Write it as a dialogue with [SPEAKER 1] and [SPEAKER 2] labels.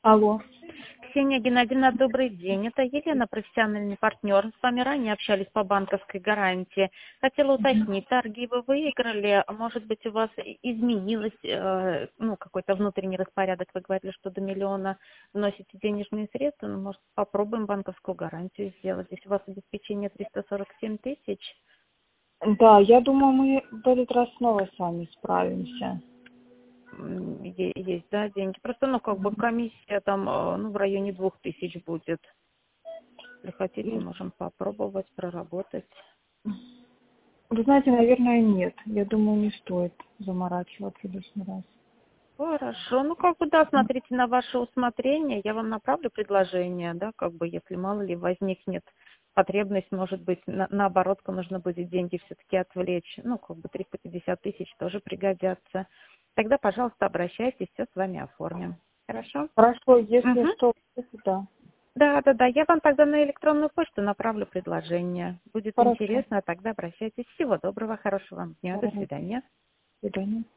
[SPEAKER 1] Алло.
[SPEAKER 2] Ксения Геннадьевна, добрый день. Это Елена, профессиональный партнер. С вами ранее общались по банковской гарантии. Хотела уточнить, торги вы выиграли, а может быть у вас изменилось какой-то внутренний распорядок? Вы говорили, что до миллиона вносите денежные средства, но может попробуем банковскую гарантию сделать. Здесь у вас обеспечение 347 тысяч.
[SPEAKER 1] Да, я думаю, мы в этот раз снова с вами справимся.
[SPEAKER 2] Есть, да, деньги. Просто, комиссия там, в районе 2000 будет. Если хотите, можем попробовать проработать.
[SPEAKER 1] Вы знаете, наверное, нет. Я думаю, не стоит заморачиваться лишний раз.
[SPEAKER 2] Хорошо. Смотрите на ваше усмотрение. Я вам направлю предложение, да, если мало ли возникнет потребность, может быть, наоборот, нужно будет деньги все-таки отвлечь. 350 тысяч тоже пригодятся. Тогда, пожалуйста, обращайтесь, все с вами оформим. Хорошо?
[SPEAKER 1] Хорошо, если
[SPEAKER 2] Угу.
[SPEAKER 1] что, да.
[SPEAKER 2] Да. Я вам тогда на электронную почту направлю предложение. Будет
[SPEAKER 1] Хорошо.
[SPEAKER 2] интересно, тогда обращайтесь. Всего доброго, хорошего вам дня. До
[SPEAKER 1] До
[SPEAKER 2] свидания.
[SPEAKER 1] свидания.